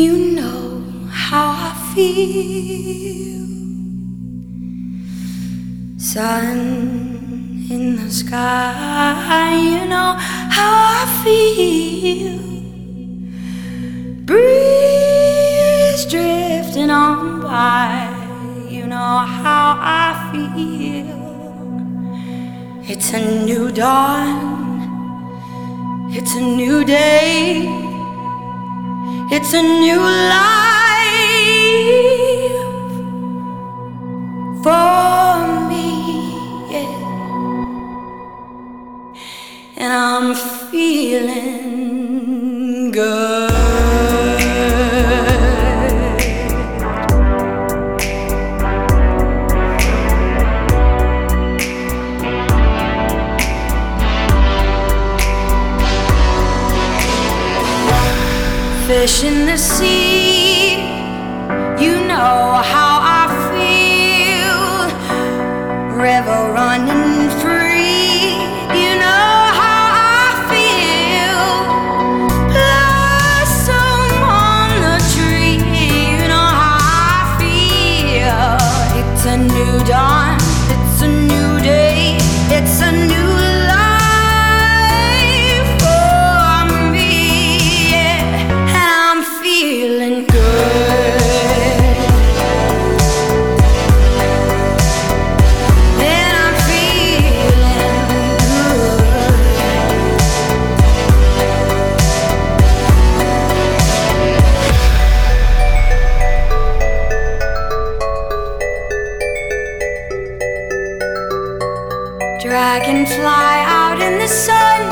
You know how I feel. Sun in the sky, you know how I feel. Breeze drifting on by, you know how I feel. It's a new dawn, it's a new day, it's a new life for me, yeah. And I'm feeling good. Fish in the sea, you know how I feel. River running free, you know how I feel. Blossom on the tree, you know how I feel. It's a new dawn, it's a new day, it's a new feeling good. And I'm feeling good. Dragonfly out in the sun,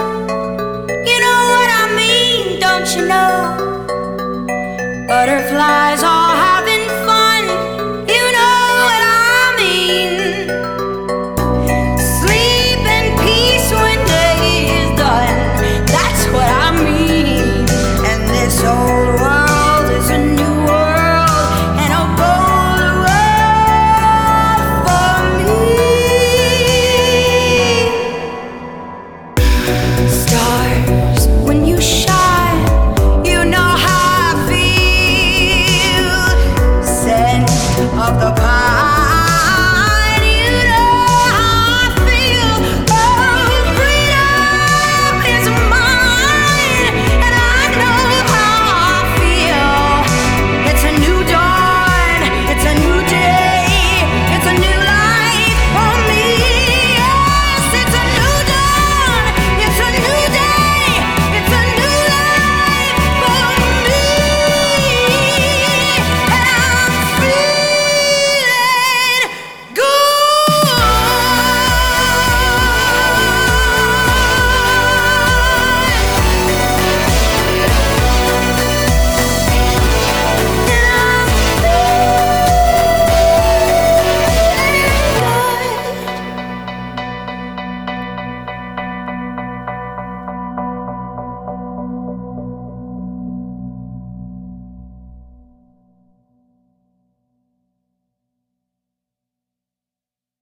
you know what I mean, don't you know? Butterflies all